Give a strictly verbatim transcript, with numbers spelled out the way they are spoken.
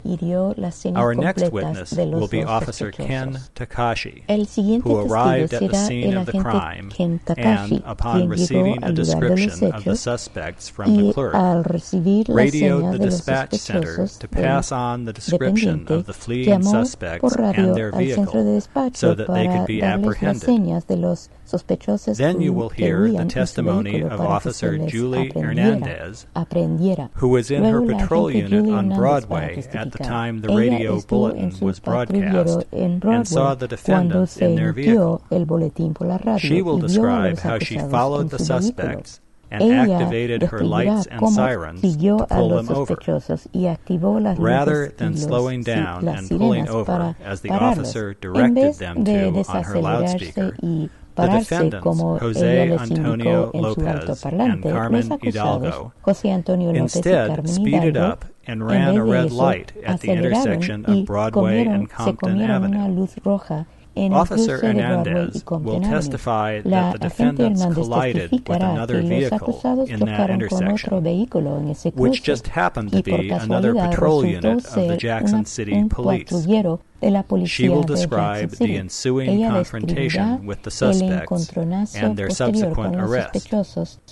hirió las señas Our next completas witness de los will be dos Officer Ken sospechosos. Takashi, El siguiente who testigo arrived at the será scene el of the agente crime Ken Takashi, and, upon quien llegó receiving a al lugar de los description of the hechos suspects from the y clerk, al recibir las radioed señas the de los dispatch center sospechosos to del pass on the description dependiente, of the fleeing llamó suspects por radio and their al centro de vehicle despacho so that they para could be darles las apprehended. señas de los sospechosos Then you que will hear the huían en su testimony vehículo of para que Officer se les Julie aprendiera, Hernandez, aprendiera. who was in Luego her la patrol agente unit Julie on Hernández para Broadway at the testificar. time the Ella radio estuvo en bulletin su was patrullero broadcast en Broadway and saw the cuando defendants se in their emitió vehicle. el boletín por la radio She will y vio a describe los how she acusados followed en the su vehículo. suspects and Ella activated her describirá lights and cómo sirens to siguió a pull los them over, sospechosos y activó las rather luces than y los, slowing si- down las and pulling sirenas over para as the pararlos. officer En directed vez them de to on her desacelerarse loudspeaker. y The pararse defendants, como Jose ella les Antonio indicó en su Lopez and altoparlante, los Carmen acusados, Hidalgo, José Antonio López y instead Carmen speeded Hidalgo, up and en ran vez a de red eso, light at the aceleraron intersection y of Broadway comieron, and se Compton comieron una Avenue. luz roja en el Officer cruce de Broadway y Hernandez will Compton Avenue. testify La that the agente defendants Hernández collided with testificará another que los vehicle acusados in that chocaron con otro intersection, vehículo en ese which cruce just happened y to por be another casualidad patrol resultó unit of the ser Jackson una, City un Police. patrullero de la She policía will de describe Jackson the City. ensuing Ella confrontation describirá with the el suspects encontronazo and their posterior subsequent con los arrest. sospechosos